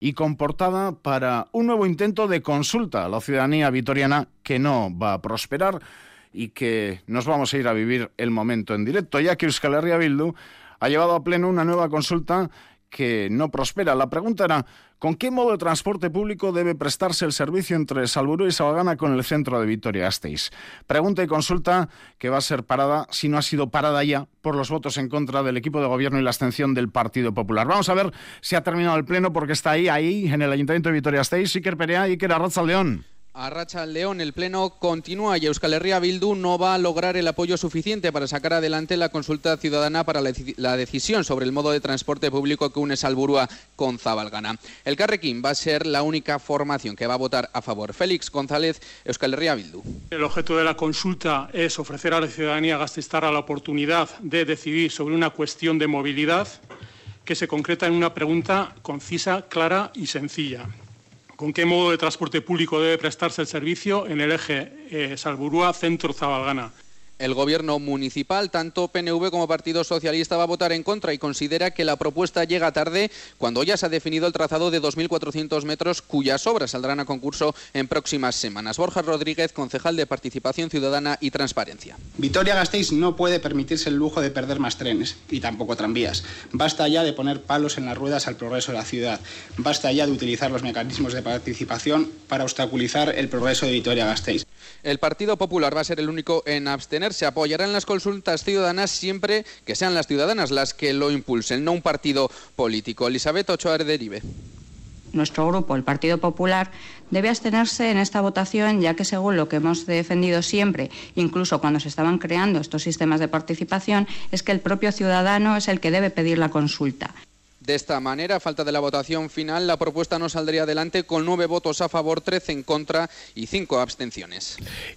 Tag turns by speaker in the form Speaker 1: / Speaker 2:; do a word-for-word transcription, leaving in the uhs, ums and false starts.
Speaker 1: y con portada para un nuevo intento de consulta a la ciudadanía vitoriana que no va a prosperar y que nos vamos a ir a vivir el momento en directo, ya que Euskal Herria Bildu ha llevado a pleno una nueva consulta que no prospera. La pregunta era, ¿con qué modo de transporte público debe prestarse el servicio entre Salburua y Sabalgana con el centro de Vitoria-Gasteiz? Pregunta y consulta que va a ser parada, si no ha sido parada ya, por los votos en contra del equipo de gobierno y la abstención del Partido Popular. Vamos a ver si ha terminado el pleno, porque está ahí, ahí, en el Ayuntamiento de Vitoria-Gasteiz. Iker Perea, Iker, Arratsaldeon.
Speaker 2: Arratsaldeon, el pleno continúa y Euskal Herria Bildu no va a lograr el apoyo suficiente para sacar adelante la consulta ciudadana para la, la decisión sobre el modo de transporte público que une Salburua con Zabalgana. El Carrequín va a ser la única formación que va a votar a favor. Félix González, Euskal Herria Bildu.
Speaker 3: El objeto de la consulta es ofrecer a la ciudadanía gasteiztarra la oportunidad de decidir sobre una cuestión de movilidad que se concreta en una pregunta concisa, clara y sencilla. ¿Con qué modo de transporte público debe prestarse el servicio en el eje eh, Salburua-Centro-Zabalgana?
Speaker 2: El gobierno municipal, tanto P N V como Partido Socialista, va a votar en contra y considera que la propuesta llega tarde cuando ya se ha definido el trazado de dos mil cuatrocientos metros cuyas obras saldrán a concurso en próximas semanas. Borja Rodríguez, concejal de Participación Ciudadana y Transparencia.
Speaker 4: Vitoria-Gasteiz no puede permitirse el lujo de perder más trenes y tampoco tranvías. Basta ya de poner palos en las ruedas al progreso de la ciudad. Basta ya de utilizar los mecanismos de participación para obstaculizar el progreso de Vitoria-Gasteiz.
Speaker 2: El Partido Popular va a ser el único en abstener. Se apoyará en las consultas ciudadanas siempre que sean las ciudadanas las que lo impulsen, no un partido político. Elizabeth Ochoa Erderibe.
Speaker 5: Nuestro grupo, el Partido Popular, debe abstenerse en esta votación, ya que según lo que hemos defendido siempre, incluso cuando se estaban creando estos sistemas de participación, es que el propio ciudadano es el que debe pedir la consulta.
Speaker 2: De esta manera, a falta de la votación final, la propuesta no saldría adelante con nueve votos a favor, trece en contra y cinco abstenciones.